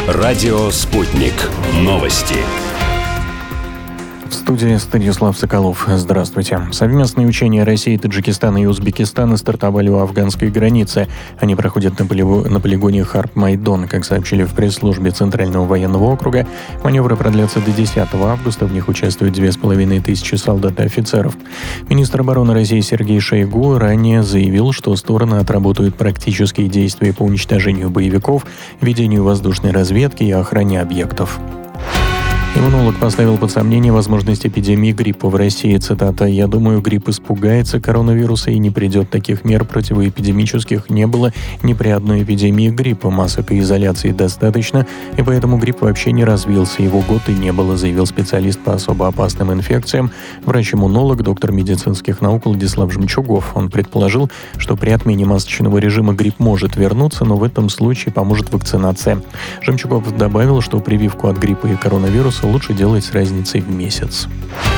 Радио «Спутник». Новости. В студии Станислав Соколов. Здравствуйте. Совместные учения России, Таджикистана и Узбекистана стартовали у афганской границы. Они проходят на полигоне Харп-Майдон. Как сообщили в пресс-службе Центрального военного округа, маневры продлятся до 10 августа. В них участвуют 2500 солдат и офицеров. Министр обороны России Сергей Шойгу ранее заявил, что стороны отработают практические действия по уничтожению боевиков, ведению воздушной разведки и охране объектов. Иммунолог поставил под сомнение возможность эпидемии гриппа в России. Цитата: «Я думаю, грипп испугается коронавируса и не придет. Таких мер противоэпидемических не было ни при одной эпидемии гриппа. Масок и изоляции достаточно, и поэтому грипп вообще не развился. Его год и не было», заявил специалист по особо опасным инфекциям, врач-иммунолог, доктор медицинских наук Владислав Жемчугов. Он предположил, что при отмене масочного режима грипп может вернуться, но в этом случае поможет вакцинация. Жемчугов добавил, что прививку от гриппа и коронавируса лучше делать с разницей в месяц.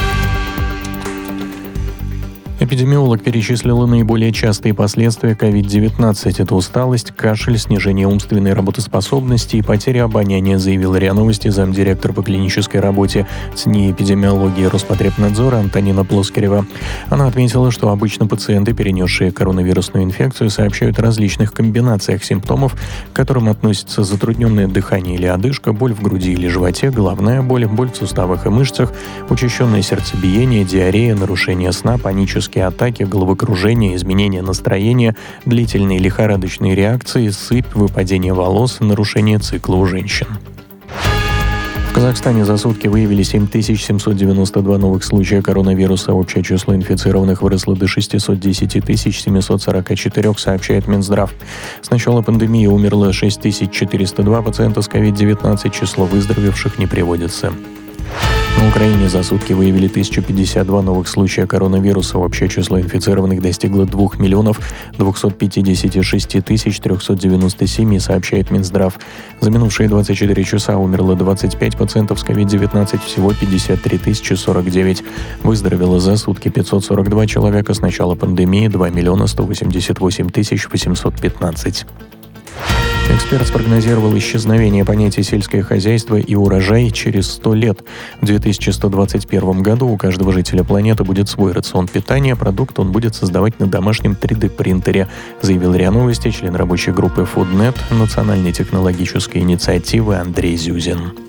Эпидемиолог перечислила наиболее частые последствия COVID-19. Это усталость, кашель, снижение умственной работоспособности и потеря обоняния, заявила РИА Новости замдиректора по клинической работе ЦНИ эпидемиологии Роспотребнадзора Антонина Плоскарева. Она отметила, что обычно пациенты, перенесшие коронавирусную инфекцию, сообщают о различных комбинациях симптомов, к которым относятся затрудненное дыхание или одышка, боль в груди или животе, головная боль, боль в суставах и мышцах, учащенное сердцебиение, диарея, нарушение сна, панические атаки, головокружение, изменение настроения, длительные лихорадочные реакции, сыпь, выпадение волос, нарушение цикла у женщин. В Казахстане за сутки выявили 7792 новых случая коронавируса. Общее число инфицированных выросло до 610 744, сообщает Минздрав. С начала пандемии умерло 6402 пациента с COVID-19. Число выздоровевших не приводится. На Украине за сутки выявили 1052 новых случая коронавируса. Общее число инфицированных достигло 2 256 397, сообщает Минздрав. За минувшие 24 часа умерло 25 пациентов с COVID-19, всего 53 049. Выздоровело за сутки 542 человека. С начала пандемии 2 188 815. Эксперт спрогнозировал исчезновение понятий «сельское хозяйство» и «урожай» через 100 лет. В 2121 году у каждого жителя планеты будет свой рацион питания, продукт он будет создавать на домашнем 3D-принтере, заявил РИА Новости член рабочей группы FoodNet национальной технологической инициативы Андрей Зюзин.